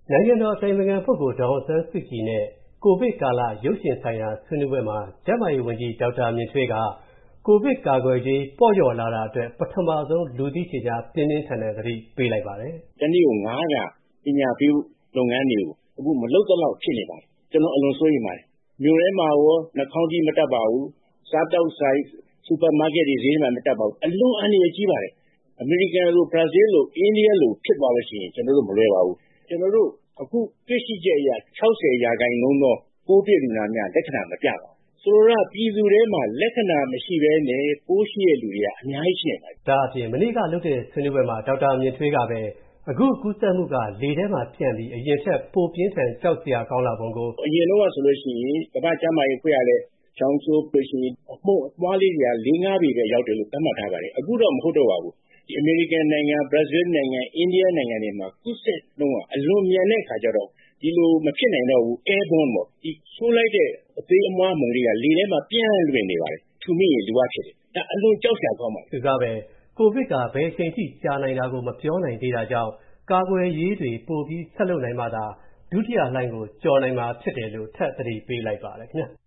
နိုင်ငံတော်အတိုင်ပင်ခံပုဂ္ဂိုလ်ဒေါ်အောင်ဆန်းစုကြည်နဲ့ကိုဗစ်ကာလရုပ်ရှင်ဆိုင်ရာဆွေးနွေးပွဲမှာကျန်းမာရေးဝန်ကြီးဒေါက်တာမြင့်ထွေးကကိုဗစ်ကာကွယ်ဆေးပေါ့လျော့လာတာအတွက်ပထမဆုံးလူသိရှင်ကြားပြင်းပြင်းထန်ထန်သတိပေးလိုက်ပါတယ်။တနည်းကို9ကပညာပေးလုပ်ငန်းတွေကိုအခုမလုပ်တော့ဖြစ်နေပါတယ်။ကျွန်တော်အလွန်စိုးရိမ်ပါတယ်။မြို့ထဲမှာရောနှာခေါင်းကြီးမတက်ပါဘူး။စားတောက်ဆိုင်စူပါမားကတ်တွေဈေးမှာမတက်ပါဘူး။အလွန်အန္တရာယ်ကြီးပါတယ်။အမေရိကန်လိုဘရာဇီးလိုအိန္ဒိယလိုဖြစ်သွားလို့ရှိရင်ကျွန်တော်တို့မလွယ်ပါဘူး။ကျွန်တော်တို့အခုသိရှိချက်အရ60%သောပိုးတွေ့လူနာများလက္ခဏာမပြပါဘူး။ဆိုတော့ပြည်သူတွေမှာလက္ခဏာမရှိဘဲနဲ့ပိုးရှိတဲ့လူတွေကအများကြီးရှိနေပါတယ်။ဒါအပြင်မနေ့ကလုပ်တဲ့ဆွေးနွေးပွဲမှာဒေါက်တာမြင့်ထွေးကပဲအခုကူးစက်မှုကလေထဲမှာပြန့်ပြီးအရင်ထက်ပိုပြင်းထန်ကြောက်စရာကောင်းလာပုံကိုအရင်တော့ဆိုလို့ရှိရင်ကမ္ဘာ့ကျန်းမာရေးအဖွဲ့ကလည်းချောင်းဆိုးပရှင်အပွားလေးတွေက4-5ပေပဲရောက်တယ်လို့သတ်မှတ်ထားပါတယ်အခုတော့မဟုတ်တော့ပါဘူးဒီအမေရိကန်နိုင်ငံဘရာဇီးနိုင်ငံအိန္ဒိယနိုင်ငံတွေမှာကူးစက်နှုန်းကအလွန်မြန်တဲ့ခါကျတော့ဒီလိုမဖြစ်နိုင်တော့ဘူး airborne ပေါ့ဒီဆိုးလိုက်တဲ့အသေးအမွှားမုန်တွေကလေထဲမှာပြန့်လွင့်နေပါတယ်ထူမိရင်လူကဖြစ်တယ်ဒါအလွန်ကြောက်စရာကောင်းပါတယ်သူကပဲကိုဗစ်ကဘယ်အချိန်ထိကြာနိုင်တာကိုမပြောနိုင်သေးတာကြောင့်ကာကွယ်ရေးတွေပိုပြီးဆက်လုပ်နိုင်မှသာဒုတိယလှိုင်းကိုကျော်နိုင်မှာဖြစ်တယ်လို့ထပ်သတိပေးလိုက်ပါတယ်ခင်ဗျာ